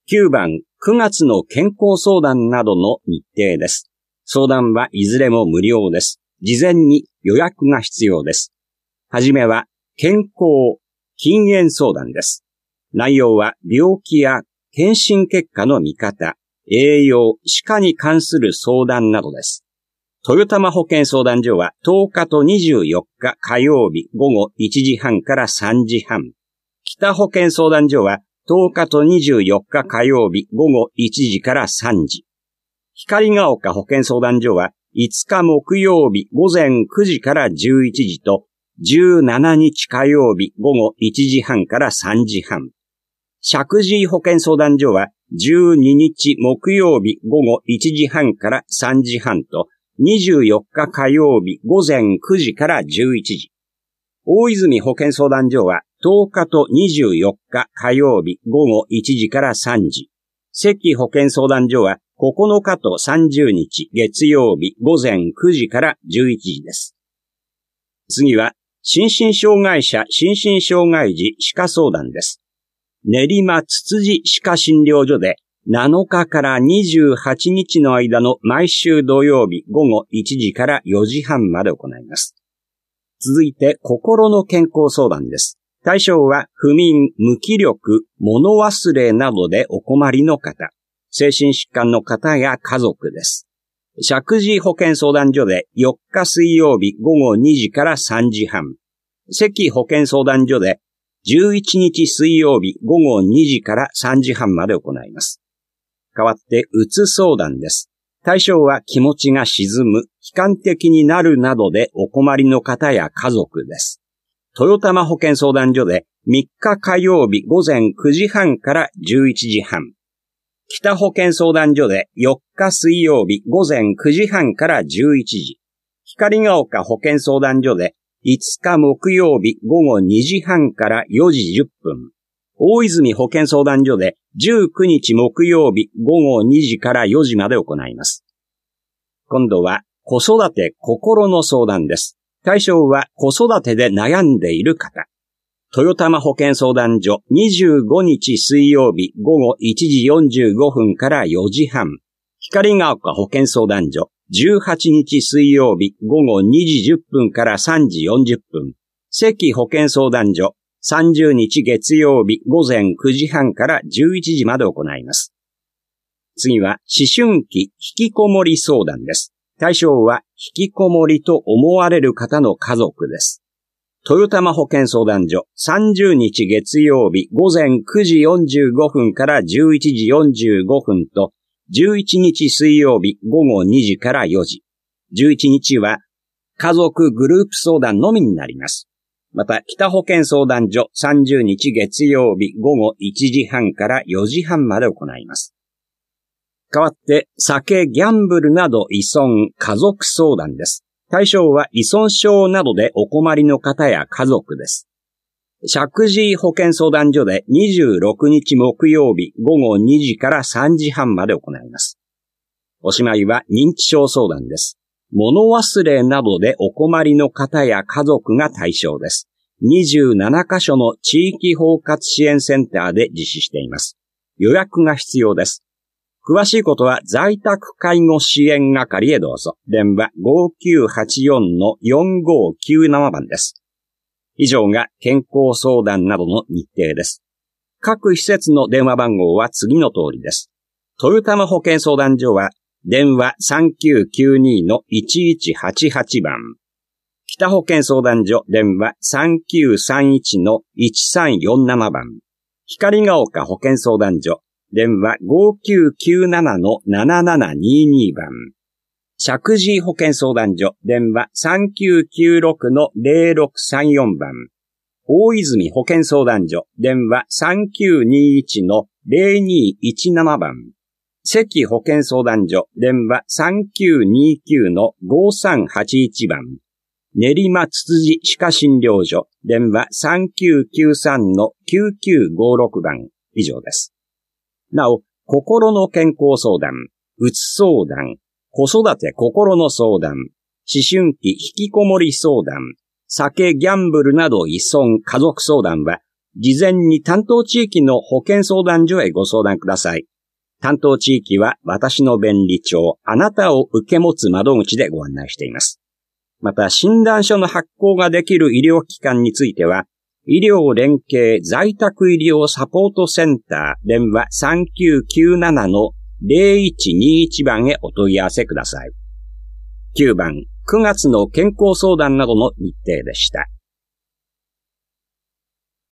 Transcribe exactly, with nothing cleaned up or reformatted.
きゅうばん、くがつの健康相談などの日程です。相談はいずれも無料です。事前に予約が必要です。はじめは健康、禁煙相談です。内容は病気や検診結果の見方、栄養、歯科に関する相談などです。豊玉保健相談所はとおかとにじゅうよっか火曜日午後いちじはんからさんじはん。北保健相談所はとおかとにじゅうよっか火曜日午後いちじからさんじ。光が丘保健相談所はいつか木曜日午前くじからじゅういちじとじゅうしちにち火曜日午後いちじはんからさんじはん。石神井保健相談所はじゅうににち木曜日午後いちじはんからさんじはんとにじゅうよっか火曜日午前くじからじゅういちじ。大泉保健相談所はとおかとにじゅうよっか火曜日午後いちじからさんじ。関保健相談所はここのかとさんじゅうにち月曜日午前くじからじゅういちじです。次は心身障害者心身障害児歯科相談です。練馬つつじ歯科診療所でなのかからにじゅうはちにちの間の毎週土曜日午後いちじからよじはんまで行います。続いて心の健康相談です。対象は不眠、無気力、物忘れなどでお困りの方、精神疾患の方や家族です。石神井保健相談所でよっか水曜日午後にじからさんじはん。関保健相談所でじゅういちにち水曜日午後にじからさんじはんまで行います。代わってうつ相談です。対象は気持ちが沈む、悲観的になるなどでお困りの方や家族です。豊玉保健相談所でみっか火曜日午前くじはんからじゅういちじはん。北保健相談所でよっか水曜日午前くじはんからじゅういちじ。光が丘保健相談所でいつか木曜日午後にじはんからよじじゅっぷん。大泉保健相談所でじゅうくにち木曜日午後にじからよじまで行います。今度は子育て心の相談です。対象は子育てで悩んでいる方。豊玉保健相談所にじゅうごにち水曜日午後いちじよんじゅうごふんからよじはん。光が丘保健相談所じゅうはちにち水曜日午後にじじゅっぷんからさんじよんじゅっぷん。関保健相談所さんじゅうにち月曜日午前くじはんからじゅういちじまで行います。次は思春期引きこもり相談です。対象は引きこもりと思われる方の家族です。豊玉保健相談所さんじゅうにち月曜日午前くじよんじゅうごふんからじゅういちじよんじゅうごふんとじゅういちにち水曜日午後にじからよじ。じゅういちにちは家族グループ相談のみになります。また北保健相談所さんじゅうにち月曜日午後いちじはんからよじはんまで行います。代わって酒、ギャンブルなど依存、家族相談です。対象は依存症などでお困りの方や家族です。石神井保健相談所でにじゅうろくにち木曜日午後にじからさんじはんまで行います。おしまいは認知症相談です。物忘れなどでお困りの方や家族が対象です。にじゅうななかしょの地域包括支援センターで実施しています。予約が必要です。詳しいことは在宅介護支援係へどうぞ。電話 ごきゅうはちよんのよんごきゅうなな 番です。以上が健康相談などの日程です。各施設の電話番号は次の通りです。豊玉保健相談所は電話 さんきゅうきゅうにのいちいちはちはち 番。北保健相談所電話 さんきゅうさんいちのいちさんよんなな 番。光が丘保健相談所電話 ごきゅうきゅうななのななななにに 番。石神井保健相談所電話 さんきゅうきゅうろくのぜろろくさんよん 番。大泉保健相談所電話 さんきゅうにいちのぜろにいちなな 番。関保健相談所電話 さんきゅうにきゅうのごさんはちいち 番。練馬つつじ歯科診療所電話 さんきゅうきゅうさんのきゅうきゅうごろく 番。以上です。なお、心の健康相談、うつ相談、子育て心の相談、思春期引きこもり相談、酒ギャンブルなど依存家族相談は事前に担当地域の保健相談所へご相談ください。担当地域は私の便利帳、あなたを受け持つ窓口でご案内しています。また、診断書の発行ができる医療機関については、医療連携在宅医療サポートセンター電話 さんきゅうきゅうななのゼロいちにいち 番へお問い合わせください。きゅうばん、くがつの健康相談などの日程でした。